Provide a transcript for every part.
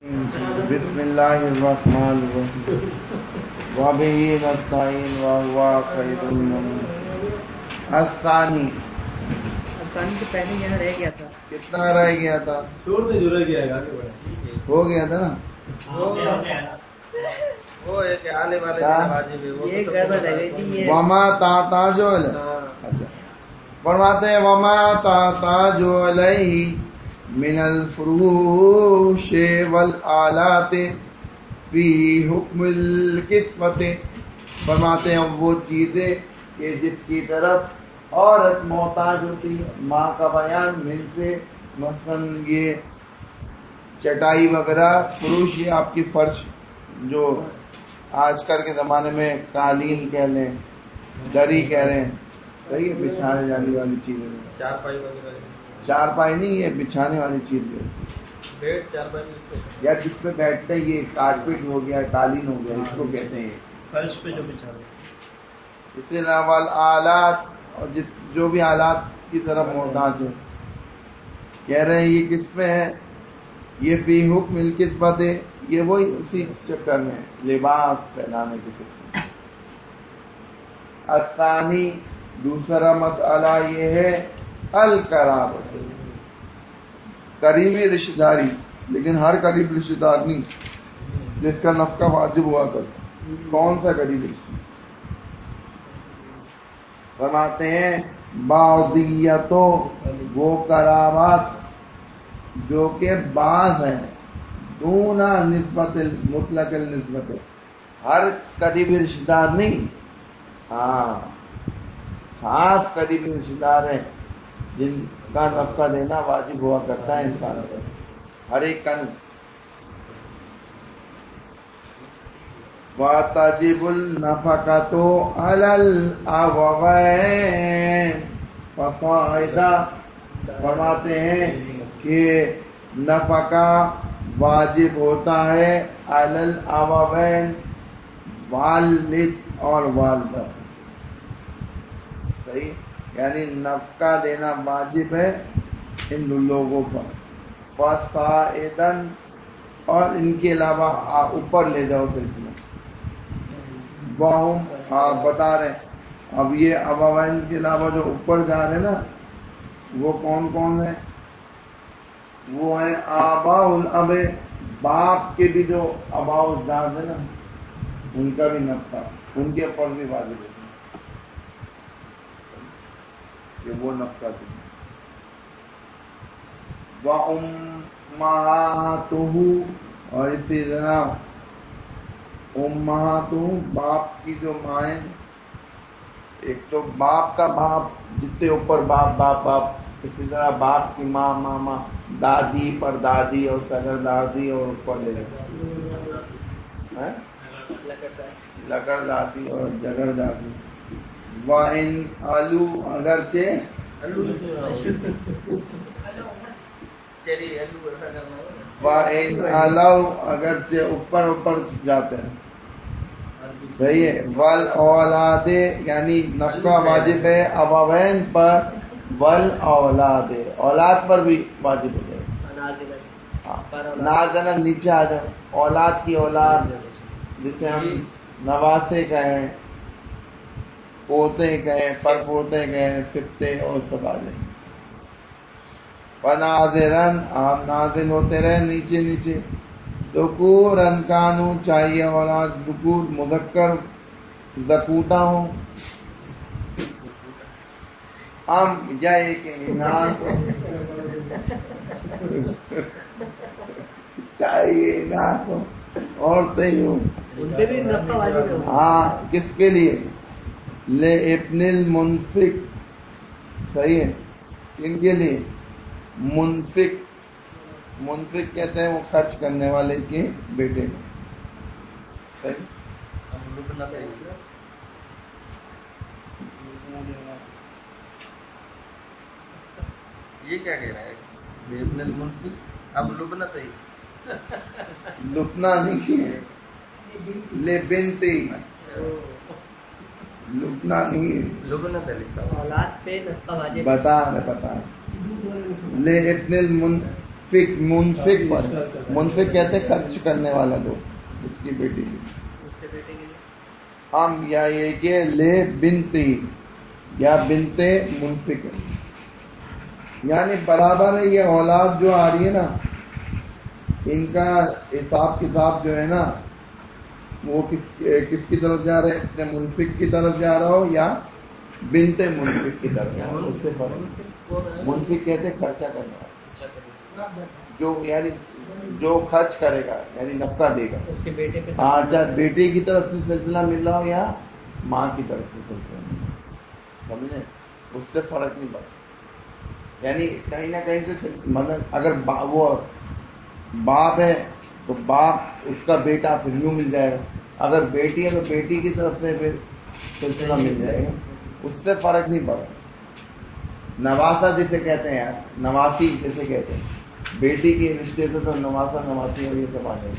بسم اللہ الرحمن الرحیم وبہ نستعین وهو خیر المعین۔ الثانی سے پہلے یہاں رہ گیا تھا، کتنا رہ گیا تھا؟ ہو گیا تھا نا، وما تحتاج اچھا فرماتے ہیں وما تحتاج علیہ من الفروش والآلات فی حکم القسمت، فرماتے ہیں وہ چیزیں کہ جس کی طرف عورت محتاج ہوتی ہے، ماں کا بیان من سے مثلا یہ چٹائی وغیرہ، فروش یہ آپ کی فرش جو آج کل کے زمانے میں قالین کہہ لیں، دری کہہ رہے ہیں، صحیح ہے، بچھانے جانے والی چیزیں، چارپائی نہیں، یہ بچھانے والی چیز ہے، یا جس پہ بیٹھتے یہ کارپیٹ ہو گیا، قالین ہو گیا، اس کو کہتے ہیں فرش پہ جو بچھا دے۔ اس کے علاوہ آلات اور جو بھی آلات کی طرف محتاج ہے، کہہ رہے ہیں یہ کس میں ہے؟ یہ فی حکم القسمت ہے، یہ وہی اسی چکر میں لباس پہنانے کی سلسلے۔ الثانی دوسرا مسئلہ یہ ہے القرابۃ، قریبی رشتہ داری، لیکن ہر قریب رشتہ دار نہیں جس کا نفقہ واجب ہوا کرتا۔ کون سا قریبی رشتہ؟ فرماتے ہیں بعضیتوں وہ قرابات جو کہ بعض ہیں، دونا نسبت مطلق النسبت، ہر قریبی رشتہ دار نہیں، ہاں خاص قریبی رشتہ دار ہیں جن کا نفقہ دینا واجب ہوا کرتا ہے انسان پر، ہر ایک کا نہیں۔ وَتَجِبُ النَّفَقَةُ عَلَى الْأَبَوَيْنِ فَصَاعِدًا، فرماتے ہیں کہ نفقہ واجب ہوتا ہے علی الابوین، والد اور والدہ، صحیح، یعنی نفقہ دینا واجب ہے ان لوگوں پر، فصاعداً، اور ان کے علاوہ اوپر لے جاؤ سلسلہ، وہم آپ بتا رہے ہیں۔ اب یہ ابوین کے علاوہ جو اوپر جا رہے ہیں نا، وہ کون کون ہے؟ وہ ہے آباء الاب، باپ کے بھی جو آباء اجداد ہیں نا، ان کا بھی نفقہ ان کے اوپر بھی واجب ہے کہ وہ نفقہ دیں۔ وَأُمَّهَاتُهُ، اور اسی طرح امہاتُهُ، باپ کی جو مائیں، ایک تو باپ کا باپ، جتنے اوپر باپ باپ باپ، اسی طرح باپ کی ماں ماما، دادی پر دادی اور سگر دادی، اور اوپر لے لکڑ دادی اور جگر دادی۔ وَإِنْ عَلُوا، اگرچہ وَإِنْ عَلَوْا، اگرچہ اوپر اوپر جاتے ہیں، صحیح ہے۔ وَالْأَوْلَادِ، یعنی نفقہ واجب ہے ابوین پر، وَالْأَوْلَادِ، اولاد پر بھی واجب ہو جائے، نازلن نیچے آ جاؤ، اولاد کی اولاد، جسے ہم نواسے کہیں، پوتے کہیں، پر پوتے کہیں، سبتے اور سب آ جائیں۔ وَنَاظِرًا، آپ نازل ہوتے رہے نیچے نیچے، ذکورًا کانوا، چاہیے اولاد ذکور مذکر ذکوطہ ہوں، ام یا ایک اناث، چاہیے اناث ہو، عورتیں ہوں، ان پہ بھی نفقہ واجب ہے۔ ہاں، کس کے لیے؟ لے ابن المنفق، صحیح ہے، کن کے لیے؟ منفق، منفق کہتے ہیں وہ خرچ کرنے والے کے بیٹے کو، صحیح۔ یہ کیا کہہ رہا ہے؟ ابن المنفق، اب لبنا صحیح، لبنا نہیں ہے، لے بنتی، لبنا نہیں ہے، لبنا پہ لکھا ہوا۔ اولاد پہ نفقہ واجب ہے۔ بتا لے ابن المنفق منفق پر، منفق کہتے ہیں خرچ کرنے والا لوگ، اس کی بیٹی کی، اس کے بیٹے کے لیے ہم یا یہ کہ لے بنتی یا بنتے منفق ہے، یعنی برابر ہے یہ اولاد جو آ رہی ہے نا، ان کا حساب کتاب جو ہے نا وہ کس کی طرف جا رہے ہیں؟ اپنے منفق کی طرف جا رہا ہو یا بنتے منفق کی طرف جا رہا ہو، اس سے فرق۔ منفق کہتے ہیں خرچہ کرنے والا، جو یعنی جو خرچ کرے گا یعنی نفقہ دے گا، اس کے بیٹے پہ چاہے بیٹے کی طرف سے سلسلہ مل رہا ہو یا ماں کی طرف سے سلسلہ مل رہا ہو، سمجھے؟ اس سے فرق نہیں پڑتا، یعنی کہیں نہ کہیں سے مطلب اگر وہ باپ ہے تو باپ اس کا بیٹا پھر یوں مل جائے گا، اگر بیٹی ہے تو بیٹی کی طرف سے پھر سلسلہ مل جائے گا، اس سے فرق نہیں پڑتا۔ نواسا جسے کہتے ہیں یار، نواسی جسے کہتے ہیں، بیٹی کے رشتے سے تو نواسا نواسی اور یہ سب آ جائے گا،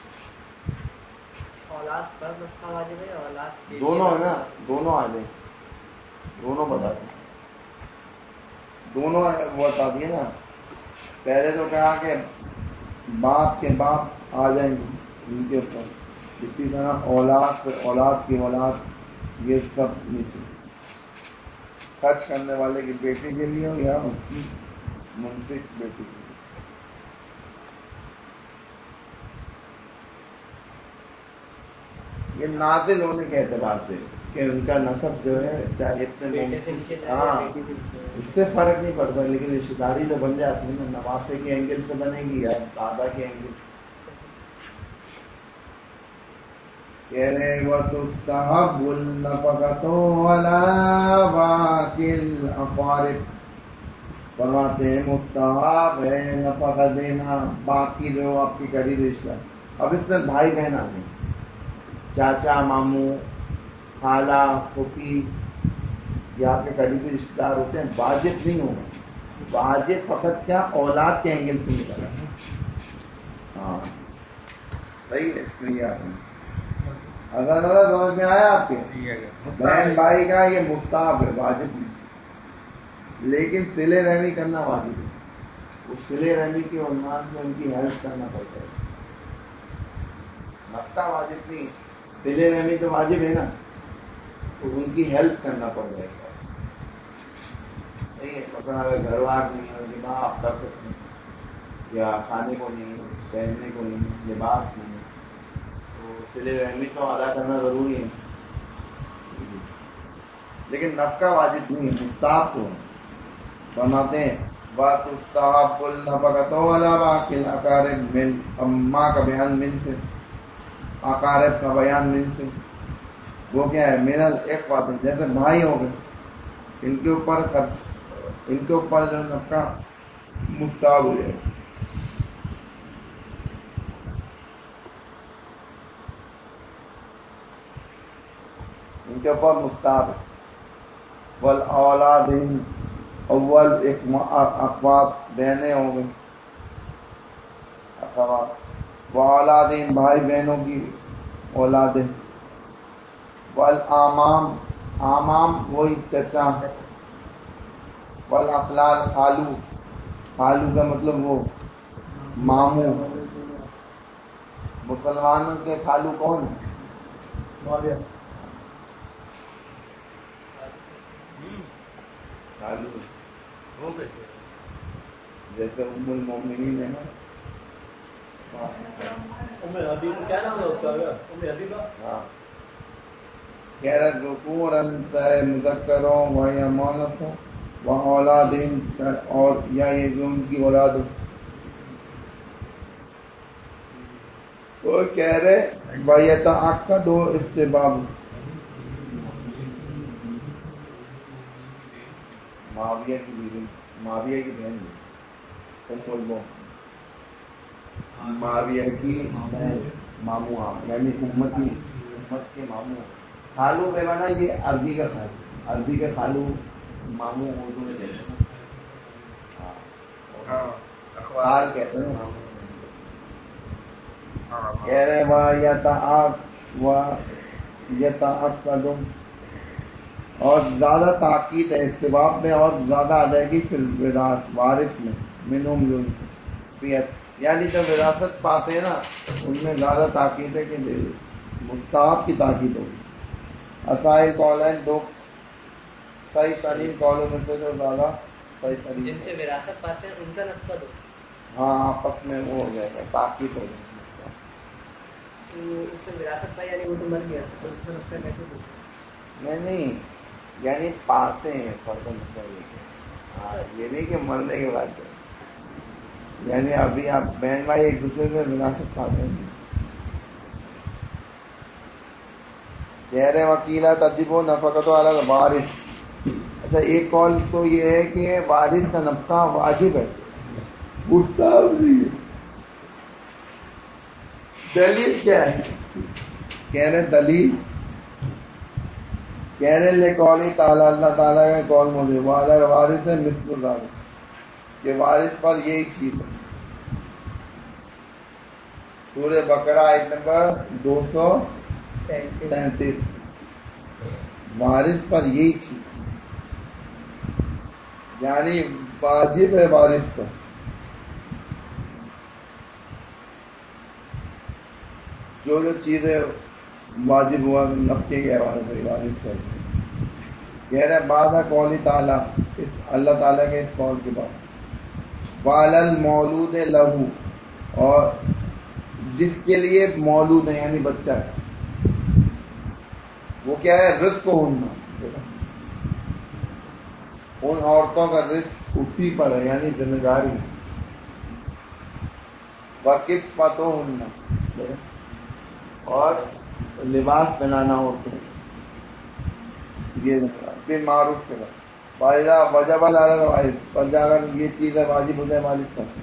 اولاد پر نفقہ واجب ہے، اولاد دونوں ہے نا، دونوں آ جائیں، دونوں بتا دیں، دونوں وہ بتا دیے نا۔ پہلے تو کہا کہ باپ کے باپ آ جائیں گے ان کے اوپر، اسی طرح اولاد پھر اولاد کی اولاد، یہ سب نیچے خرچ کرنے والے کی بیٹی کے لیے ہو یا اس کی منفق بیٹی کے لیے۔ یہ نازل ہونے کے اعتبار سے کہ ان کا نسب جو ہے چاہے اتنے بیٹے سے نیچے جائے ہاں بیٹی سے نیچے جائے۔ اس سے فرق نہیں پڑتا، لیکن رشتے داری تو بن جاتی ہے نا، نواسے کے اینگل سے بنے گی یا دادا کے اینگل سے۔ کہہ رہے وَتُسْتَحَبُّ النَّفَقَةُ عَلَىٰ بَاقِي الْأَقَارِبِ، فرماتے ہیں مستحب ہے نفقہ دینا باقی جو آپ کی قریب رشتہ۔ اب اس میں بھائی بہن آتے ہیں، چاچا ماموں خالہ پھوپھی، یہ آپ کے قریبی رشتے دار ہوتے ہیں، واجب نہیں ہوگا، واجب فقط کیا اولاد کے اینگل سے نکلا۔ ہاں صحیح ہے، اس لیے آپ نے اگر سمجھ میں آیا آپ کے بہن بھائی کا یہ مستحب ہے، واجب نہیں، لیکن صلہ رحمی کرنا واجب ہے، اس صلہ رحمی کے عنوان میں ان کی ہیلپ کرنا پڑتا ہے، نفقہ واجب نہیں، صلہ رحمی تو واجب ہے نا، تو ان کی ہیلپ کرنا پڑ جائے گا، صحیح ہے۔ مثلا اگر گھر وار نہیں ہے ماں آپ کر سکتے ہیں، یا کھانے کو نہیں ہے، پہننے کو نہیں ہے، لباس نہیں ہے، تو صلہ رحمی تو ادا کرنا ضروری ہے، لیکن نفقہ واجب نہیں ہے، مستحب تو ہے۔ فرماتے ہیں وَتُسْتَحَبُّ النَّفَقَةُ عَلَىٰ بَاقِي الْأَقَارِبِ مِنْ، ماں کا بیان من سے، اقارب کا بیان من سے، وہ کیا ہے؟ من الاخوۃ، جیسے بھائی ہو گئے، ان کے اوپر جو نفقہ مستحب ہو جائے، ان کے اوپر مستحب ہے۔ والاولاد اول اخوات بہنیں ہوں گے، اخوات واولادین بھائی بہنوں کی اولادیں، والآمام آمام وہی چچا، والاخلال خالو، خالو کا مطلب وہ ماموں، مسلمانوں کے خالو کون ہے؟ خالو جیسے ام المومنین ہے نا، کیا نام ہے اس کا؟ ہاں کہہ رہے ذکورا مذکروں و یا مؤنث و اولادین، اور یا یہ جو ان کی اولاد ہو، وہ کہہ رہے وَيَتَعَقَّدُ استحباب، معاویہ کی بیوی، معاویہ کی بہن معاویہ کی ماموں آپ، یعنی امت کے ماموں، خالو بے مانا یہ عربی کا خالو، عربی کا خالو ماموں اردو میں کہتے ہیں، خال کہتے ہیں، کہہ رہے وَيَتَعَقَّدُ، اور زیادہ تاکید ہے استحباب میں، اور زیادہ ادائیگی فی الوراث، وارث میں، منہم جو نصفیت، یعنی جو وراثت پاتے ہیں نا ان میں زیادہ تاکید ہے کہ مستحب کی تاکید ہوگی. اصائل قولین، دو صحیح ترین قولوں میں سے جو زیادہ صحیح ترین جن سے وراثت پاتے ہیں ان کا نفقہ دو. ہاں آپس میں وہ ہو جائے گا، تاکید ہو جائے گی. تو اس سے وراثت پائی یعنی وہ تو مر گیا تو اس کا نفقہ کیسے دو؟ نہیں یعنی پاتے ہیں فصل صحیح. ہاں یہ نہیں کہ مرنے کے بعد، یعنی ابھی آپ بہن بھائی ایک دوسرے سے وراثت پاتے ہیں. کہہ رہے وکیلا تجب و نفقت علی الوارث. اچھا ایک قول تو یہ ہے کہ وارث کا نفقہ واجب ہے، مستحب نہیں ہے. دلیل کیا ہے؟ کہہ رہے دلیل کہہ رہے لے قولی تعالیٰ، اللہ تعالیٰ کا قول موجود والا وارث ہے مثل الرابع، کہ وارث پر یہی چیز ہے. سورہ بقرہ آیت نمبر 233، وارث پر یہی چیز یعنی واجب ہے وارث پر. جو چیزیں واجب ہوا نفقے کے حوالے سے وارث پر. کہہ رہے بعد قولی تعالیٰ، اس اللہ تعالیٰ کے اس قول کے بعد وعلی المولود لہو، اور جس کے لیے مولود ہے یعنی بچہ ہے، وہ کیا ہے رزق ہونا، ان عورتوں کا رزق اسی پر ہے یعنی ذمہ داری. وکسوتہن، اور لباس پہنانا ہوتا ہے، یہ معروف کے بعد فائدہ وجب علی الوارث، پر اگر یہ چیز ہے واجب ہو جائے وارث پر.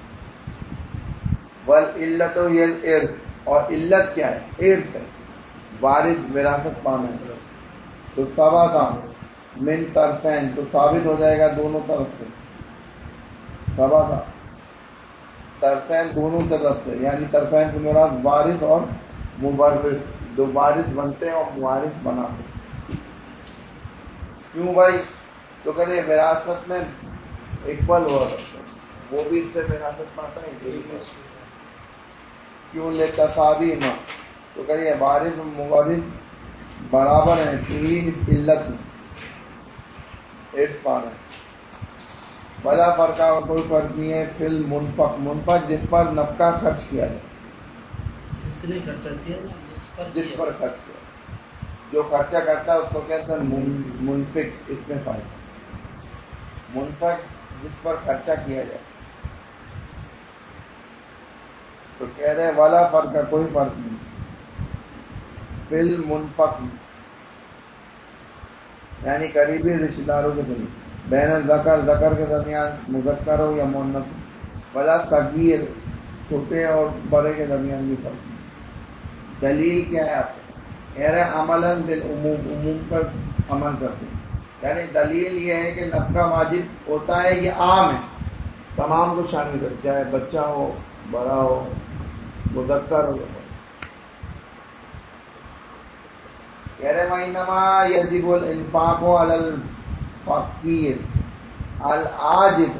والعلت ہی الارث، اور علت کیا ہے؟ ارث ہے، وارث وراثت پانا ہے. تو ثبت من طرفین، تو ثابت ہو جائے گا دونوں طرف سے. ثبت طرفین، دونوں طرف سے، یعنی طرفین سے مراد وارث اور مورث، دو وارث بنتے ہیں اور موارث بناتے ہیں. کیوں بھائی؟ تو کہ وراثت میں اقبال ہوا کرتا ہے، وہ بھی اس سے وراثت پاتا ہے. کیوں لیتا تصابی ماں، تو کہیے وارث و مورث برابر ہیں پوری اس علت میں ارث پانا. بلا فرقہ، اور کوئی فرق نہیں ہے فی المنفق، منفق جس پر نفقہ خرچ کیا جائے، جس نے خرچہ کیا جس پر خرچ کیا، جو خرچہ کرتا ہے اس کو کہتے ہیں منفق. اس میں فائدہ منفق جس پر خرچہ کیا جائے. تو کہہ رہے والا فرق کا کوئی فرق نہیں فی المنفق، یعنی قریبی رشتہ داروں کے ذریعے، بین الذکر، ذکر کے درمیان، مذکر ہو یا مؤنث، ولا صغیر، چھوٹے اور بڑے کے درمیان بھی فرق. دلیل کیا ہے آپ کو؟ کہہ رہے عملاً بالعموم، عموم پر عمل کرتے ہیں. یعنی دلیل یہ ہے کہ نفقہ واجب ہوتا ہے، یہ عام ہے، تمام کو شامل کر، چاہے بچہ ہو، بڑا ہو، مذکر ہو. کہہ رہے وَإِنَّمَا يَجِبُ الْإِنفَاقُ عَلَى الْفَقِيرِ الْعَاجِزِ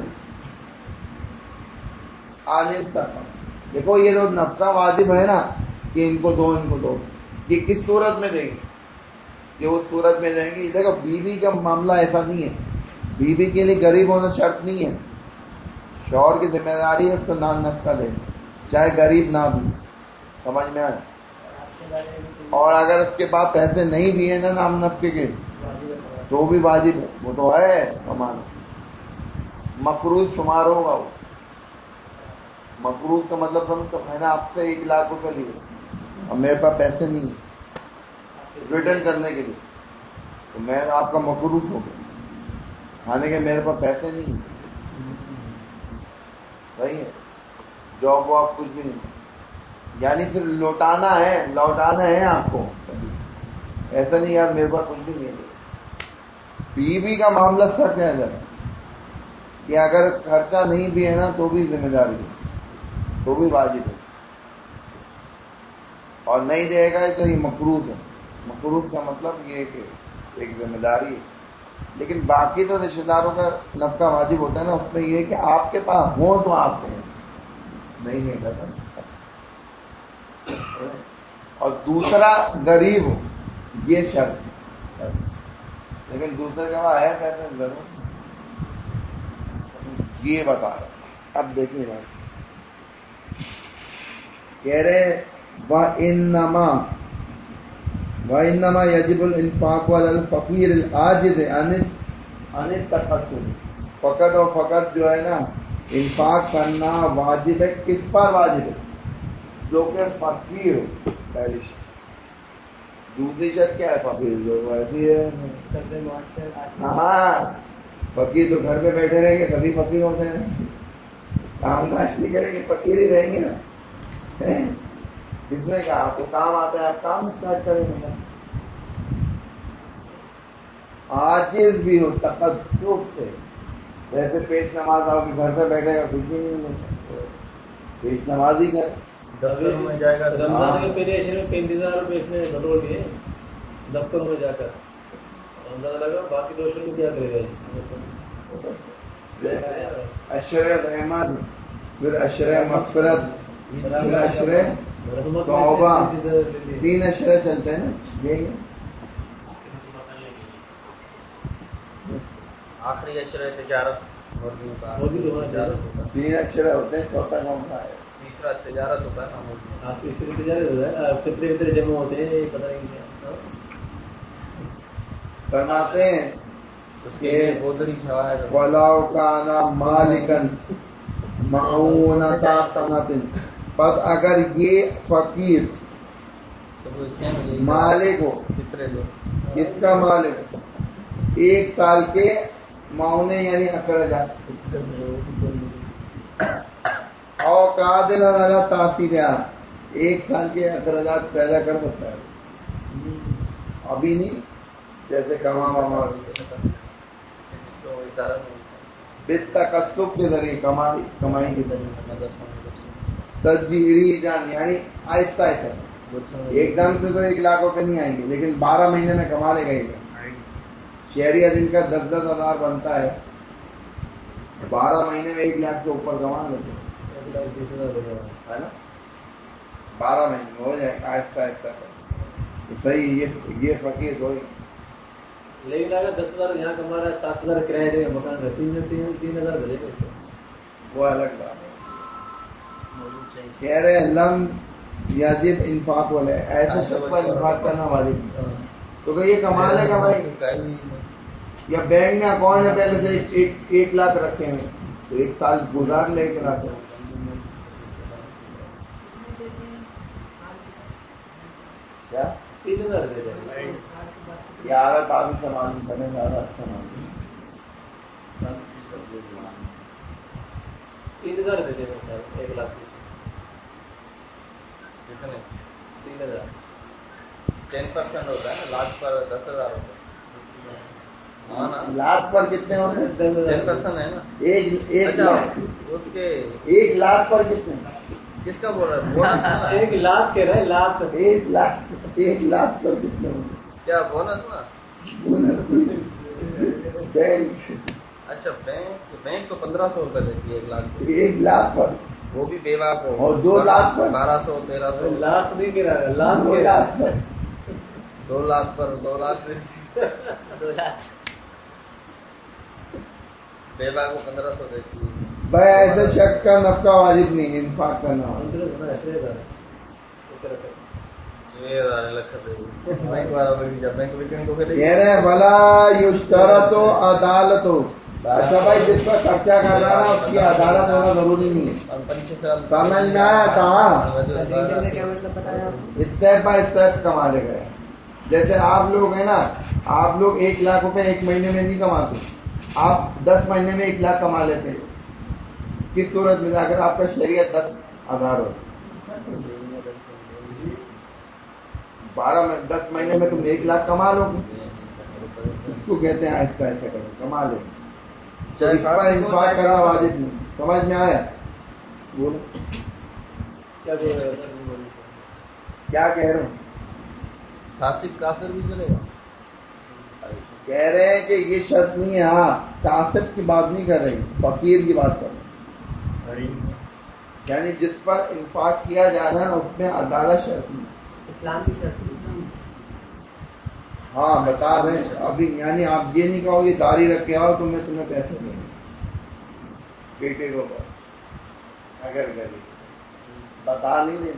عَنِ السَّفَقِ. دیکھو یہ جو نفقہ واجب ہے نا کہ ان کو دو، ان کو دو، یہ کس صورت میں دیں گے؟ کہ اس صورت میں دیں گے. دیکھو بیوی کا معاملہ ایسا نہیں ہے، بیوی کے لیے غریب ہونا شرط نہیں ہے، شوہر کی ذمہ داری ہے اس کو نان نفقہ دے، چاہے غریب نہ بھی. سمجھ میں آئے؟ اور اگر اس کے پاس پیسے نہیں بھی ہیں نا نام نفقے کے تو بھی واجب ہے، وہ تو ہے کمانا. مقروض شمار ہوگا، وہ مقروض کا مطلب سمجھتا، میں نے آپ سے 1 لاکھ روپے لیے اور میرے پاس پیسے نہیں ہیں ریٹرن کرنے کے لیے، تو میں آپ کا مقروض ہو گیا، کھانے کے میرے پاس پیسے نہیں ہیں. صحیح ہے، جاب واب کچھ بھی نہیں، یعنی پھر لوٹانا ہے آپ کو. ایسا نہیں یار میرے پاس کچھ بھی نہیں ہے. بیوی کا معاملہ سچ ہے ذرا کہ اگر خرچہ نہیں بھی ہے نا تو بھی ذمہ داری ہے، تو بھی واجب ہے، اور نہیں دے گا تو یہ مقروض ہے. مقروض کا مطلب یہ ہے کہ ایک ذمہ داری ہے. لیکن باقی تو رشتہ داروں کا نفقہ واجب ہوتا ہے نا، اس میں یہ ہے کہ آپ کے پاس ہو تو آپ دیں، نہیں کرتا. اور دوسرا غریب ہو، یہ شرط. لیکن دوسرے کا وہاں ہے کیسے ضرور یہ بتا رہا. اب دیکھیے بات کہہ رہے وَإِنَّمَا يَجِبُ الْإِنْفَاقُ عَلَى الْفَقِيرِ الْعَاجِزِ عَنِ التَّقَصُّرِ. فقط اور فقط جو ہے نا انفاق کرنا واجب ہے. کس پر واجب ہے؟ جو کہ فقیر ہو. پہلی شرط. دوسری شرط کیا ہے؟ فقیر جو ایسی ہے. ہاں فقیر تو گھر پہ بیٹھے رہیں گے سبھی فقیر ہوتے ہیں. کام کاج نہیں کریں گے فقیر ہی رہیں گے نا. کس نے کہا آپ کو کام آتا ہے آپ کام اسٹارٹ کریں گے. عاجز بھی ہو تقصف سے. جیسے پیش نماز آؤ کہ گھر پہ بیٹھے گا کچھ بھی نہیں ہوتا. پیش نماز ہی کر دفتر میں جائے گا. رمضان کے پہلے عشرے میں 35,000 اس نے بٹور لیے دفتر میں جا کر. اندازہ لگا باقی 2 شروع کیا کرے گا. اشر رحمت پھر اشر مغفرت پھر اشر توبہ. 3 اشرے چلتے ہیں نا. یہی آخری اشرے تجارت اور بھی ہوتا ہے. 3 اشرے ہوتے ہیں. چوتھا کون سا ہے؟ تیسرا تجارت ہوتا ہے نا. آپ تیسری تجارت ہوتا ہے. فطرے جمع ہوتے ہیں پتہ نہیں کیا فرماتے ہیں اس کے گودری چھوایا جاتا ہے. وَلَوْ كَانَ مَالِكًا مَعُونَةَ سَنَةٍ. پس اگر یہ فقیر مالک ہو. کس کا مالک ہو؟ 1 سال کے معاونے یعنی اخراجات. اور قادر علی تاثیرات. 1 سال کے اخراجات پیدا کر سکتا ہے. ابھی نہیں جیسے کما بالتکسب کے ذریعے کمائی کے ذریعے. تجریری جان یعنی آہستہ آہستہ. ایک دم سے تو 1 لاکھ روپے نہیں آئیں گے لیکن 12 مہینے میں کما لے گا. شہری دن کا 10-10 ہزار بنتا ہے. 12 مہینے میں 1 لاکھ سے اوپر کما لیتے ہے نا. 12 مہینے میں ہو جائے آہستہ آہستہ. صحیح. یہ فقیر ہوئی. لیکن اگر 10,000 یہاں کما رہا ہے 7,000 کرایہ دے گا مکان کا 3,000 دے گا اس کو. وہ الگ بات ہے. کہہ رہے لم یجب انفاق والے ایسے شخص پر انفاق کرنا واجب. تو کہ یہ کما لے گا بھائی یا بینک میں اکاؤنٹ میں پہلے سے 1 لاکھ رکھے ہیں تو 1 سال گزار لے کے رکھتے ہیں. کیا 3,000 دے دے یار تعلق سے معلوم کرنے زیادہ اچھا معلوم. 3,000 دے دے 1 لاکھ. 3,000 10% ہوتا ہے. لاکھ پر 10,000 ہوتا ہے. لاکھ پر کتنے ہوتے ہیں؟ 10% ہے نا. 1 لاکھ. اس کے 1 لاکھ پر کتنے؟ کس کا بول رہا ہے؟ 1 لاکھ کہہ رہا ہے. لاکھ 1 لاکھ پر کتنے ہوتے ہیں؟ کیا بونس نا. بینک. اچھا بینک تو 1,500 روپے دیتی ہے 1 لاکھ. 1 لاکھ پر وہ بھی بیوہ کو. اور 2 لاکھ پر 1,200 1,300. لاکھ نہیں کہہ رہا ہے. لاکھ 2 لاکھ پر 2 لاکھ پر 2 لاکھ بیوہ کو 1,500 دیتی ہے. بھائی ایسے شخص کا نفقہ واجب نہیں انفاق کرنا. کہہ رہے بلا یشترط عدالت ہو. اچھا بھائی جس پر خرچہ کر رہا ہے اس کی عدالت ہونا ضروری نہیں ہے. سمجھ میں آیا کہاں اسٹیپ بائی اسٹیپ کما لے گئے. جیسے آپ لوگ ہیں نا آپ لوگ 1 لاکھ روپے 1 مہینے میں نہیں کماتے. آپ 10 مہینے میں 1 لاکھ کما لیتے. کس صورت میں جا کر آپ کا شریعت 10,000 ہو. 10 مہینے میں تم 1 لاکھ کما لو گے. اس کو کہتے ہیں آہستہ آہستہ کرو کما لو. اس پر انفاق کرنا واجب نہیں. سمجھ میں آیا؟ بولو کیا کہہ رہے ہوں. فاسق کافر بھی چلے گا. کہہ رہے ہیں کہ یہ شرط نہیں ہے. ہاں کاسب کی بات نہیں کر رہی فقیر کی بات کر رہے ہیں. یعنی جس پر انفاق کیا جانا ہے اس میں عدالت شرط نہیں. اسلام کی شرط اسلام. ہاں بتا رہے ہیں ابھی. یعنی آپ یہ نہیں کہو گے داڑھی رکھ کے آؤ تو میں تمہیں پیسے دوں گا بیٹے کو اگر کرے بتا نہیں دیں.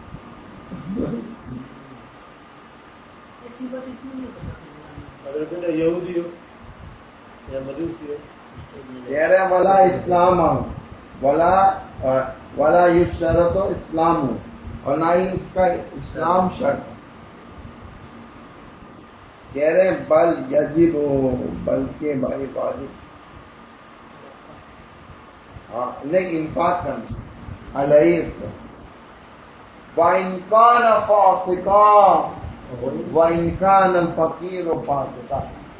ایسی بات اتنی نہیں پتا. اگر کوئی یہودی ہو یا مجوسی ہو کہہ رہے ولا اسلام ولا یشرط اسلام ہو اور نہ ہی اس کا اسلام شرط. کہہ رہے بل یجب ہو بلکہ بھائی واجب. ہاں نہیں انفاق کرنا علیہ اس کو. وَإِنْ كَانَ فَاسِقًا وَإِنْ كَانَ الْفَقِيرُ فَاسِقًا.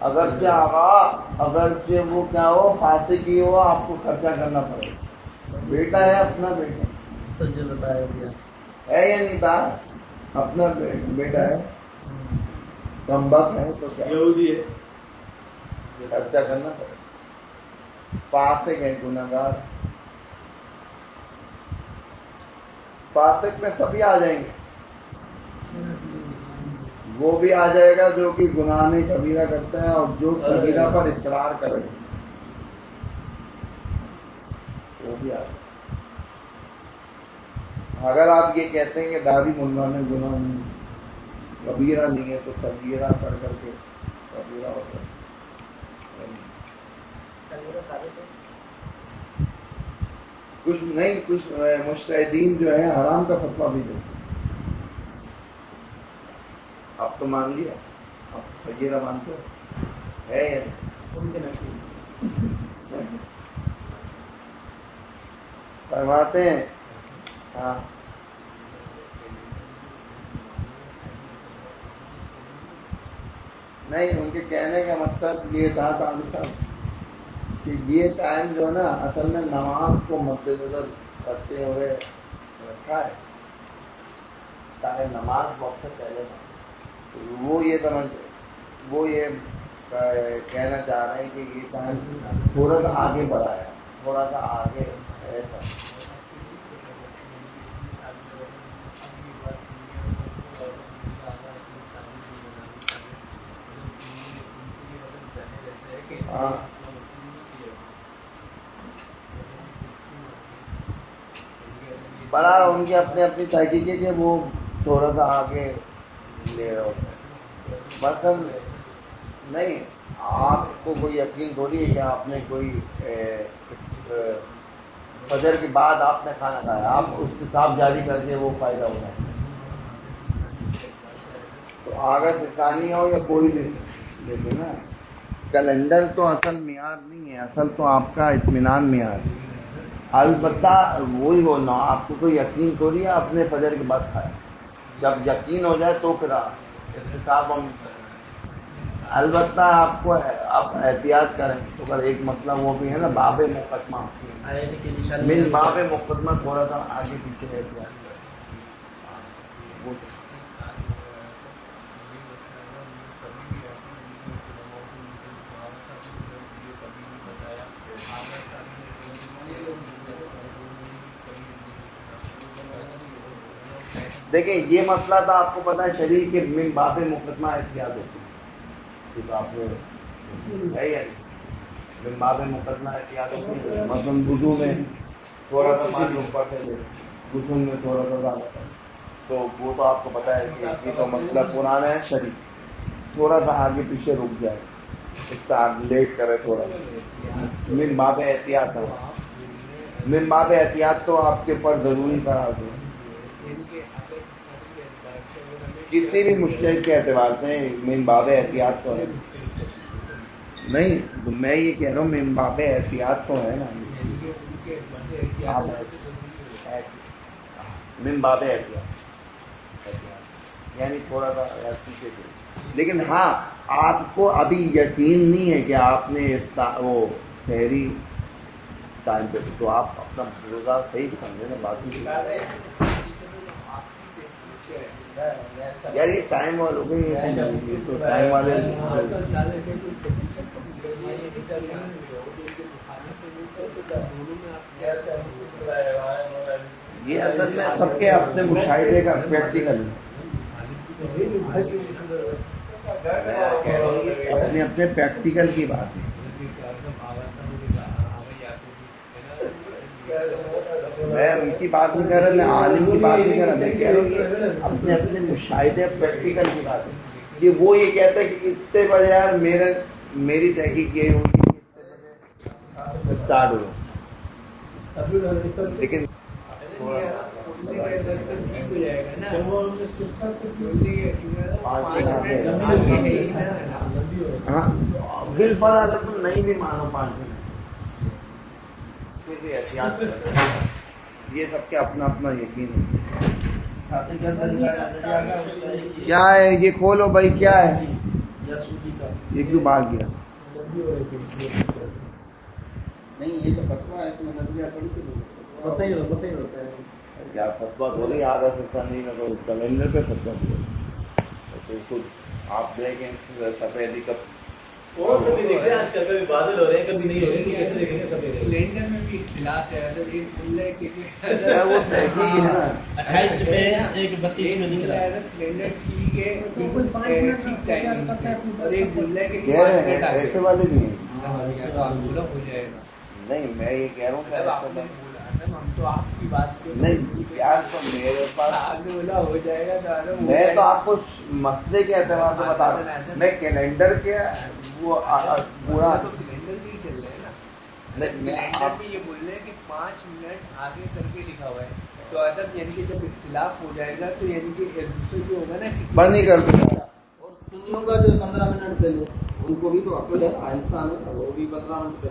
اگرچہ وہ کیا ہو فاسق ہی ہو آپ کو خرچہ کرنا پڑے گا. بیٹا ہے اپنا بیٹا سجل بتایا گیا ہے یا نہیں تھا اپنا بیٹا ہے کمبخت ہے تو کیا یہودی ہے خرچہ کرنا پڑے گا. فاسق ہے گناہگار. فاسق میں سبھی آ جائیں گے. وہ بھی آ جائے گا جو کہ گناہ میں کبیرہ کرتا ہے اور جو کبیرہ پر اصرار کرے گا وہ بھی آ جائے گا. اگر آپ یہ کہتے ہیں کہ داڑھی منڈا میں گناہ نہیں کبیرہ نہیں ہے تو کبیرہ کر کر کے کبیرہ ہوتا ہے. کچھ نہیں کچھ مجتہدین جو ہے حرام کا فتویٰ بھی دیتے. آپ تو مان لیا آپ سگیرہ مانتے ہو ہے یا فرماتے ہیں. ہاں نہیں ان کے کہنے کا مقصد یہ تھا کہ یہ ٹائم جو ہے نا اصل میں نماز کو مد نظر رکھتے ہوئے رکھا ہے تاکہ نماز وقت سے پہلے نہ. وہ یہ کہنا چاہ رہے ہیں کہ یہ ٹائم تھوڑا سا آگے بڑھا ہے تھوڑا سا آگے ایسا. ہاں بڑا ان کی اپنی تحقیق ہے کہ وہ تھوڑا سا آگے لے رہے ہوتے ہیں. مثلا نہیں آپ کو کوئی یقین تھوڑی ہے کہ آپ نے کوئی فجر کے بعد آپ نے کھانا کھایا آپ اس حساب جاری کر کے وہ فائدہ ہوگا. تو آگے سے ثانی ہو یا کوئی دیکھیں نا کیلنڈر تو اصل معیار نہیں ہے. اصل تو آپ کا اطمینان معیار ہے. البتہ وہی بولنا آپ کو کوئی یقین تھوڑی ہے آپ نے فجر کے بعد کھایا. جب یقین ہو جائے تو پھر اس حساب ہم البتہ آپ کو آپ احتیاط کریں. تو اگر ایک مسئلہ وہ بھی ہے نا باب مقدمہ من باب مقدمہ تھوڑا سا آگے پیچھے احتیاط کریں. دیکھیں یہ مسئلہ تھا آپ کو پتا ہے شریع کے من باب مقدمہ احتیاط ہوتی ہے. آپ نے ہے یا من باب مقدمہ احتیاط ہوتی ہے. مثلاً وضو میں تھوڑا سا پانی اوپر سے لے غسل میں تھوڑا سا زیادہ تو وہ تو آپ کو پتا ہے کہ یہ تو مسئلہ پرانا ہے شریع. تھوڑا سا آگے پیچھے رک جائے لیٹ کرے تھوڑا من باب احتیاط ہے. من باب احتیاط تو آپ کے پر ضروری قرار دیں کسی بھی مشکل کے اعتبار سے من باب احتیاط تو ہے. نہیں میں یہ کہہ رہا ہوں من باب احتیاط تو ہے نا من باب احتیاط یعنی تھوڑا سا پیچھے سے. لیکن ہاں آپ کو ابھی یقین نہیں ہے کہ آپ نے وہ شہری ٹائم پہ تو آپ اپنا روزہ صحیح سمجھے نا باقی یار یہ ٹائم والوں کو تو ٹائم والے یہ اصل میں سب کے اپنے مشاہدے کا پریکٹیکل اپنے اپنے پریکٹیکل کی بات ہے. میں ان کی بات نہیں کر رہا, میں عالم کی بات نہیں کر رہا, میں کہہ رہا ہوں کہ اپنے اپنے مشاہدے پریکٹیکل کی بات ہے. کہ وہ یہ کہتا ہے کہ اتنے بجے یار میری تحقیق یہ ہوگی کہ اتنے بجے اسٹارٹ ہو, لیکن ہاں بل فرا تم نہیں بھی مانو 5 منٹ احتیاط یہ سب کے اپنا اپنا یقین ہے. کیا ہے یہ کھولو بھائی, کیا ہے یہ کیوں باہر گیا؟ نہیں یہ تو فتوا ہے, اس میں نظریہ پتہ ہی ہوتا ہے کیا فتوا تھوڑی آدھا سکتا نہیں نہ تو کیلنڈر پہ فتوا دیا تو آپ دیکھیں سفیدی کا اور سبھی دیکھ رہے ہیں, آج کل کبھی بادل ہو رہے ہیں کبھی نہیں ہو رہے, کیسے دیکھیں گے سفید کیلنڈر میں بھی اختلاف ہے. وہ تحقیق ہے نا, 28 میں 1:32 میں نکلا ہے کیلنڈر ٹھیک ہے, بالکل 5 منٹ ٹھیک ٹائم اور ایک جملہ کے ایسے والے نہیں ہیں. ہو جائے گا. نہیں میں یہ کہہ رہا ہوں کہ ہم تو آپ کی بات نہیں یار, تو میرے پاس ہو جائے گا. میں تو آپ کو مسئلے کے اعتبار سے بتا رہا ہوں. میں کیلنڈر کے وہ پورا کیلنڈر بھی چل رہے ہیں نا, کیلنڈر بھی یہ بول رہے ہیں کہ 5 منٹ آگے کر کے لکھا ہوا ہے. تو ایسا یعنی کہ جب اختلاف ہو جائے گا تو یعنی کہ ایک دوسرے جو ہوگا نا بند نہیں کر دوں گا. اور سنیوں کا جو 15 منٹ پہلے ان کو بھی تو عقل ہے, انسان ہے, وہ بھی 15 منٹ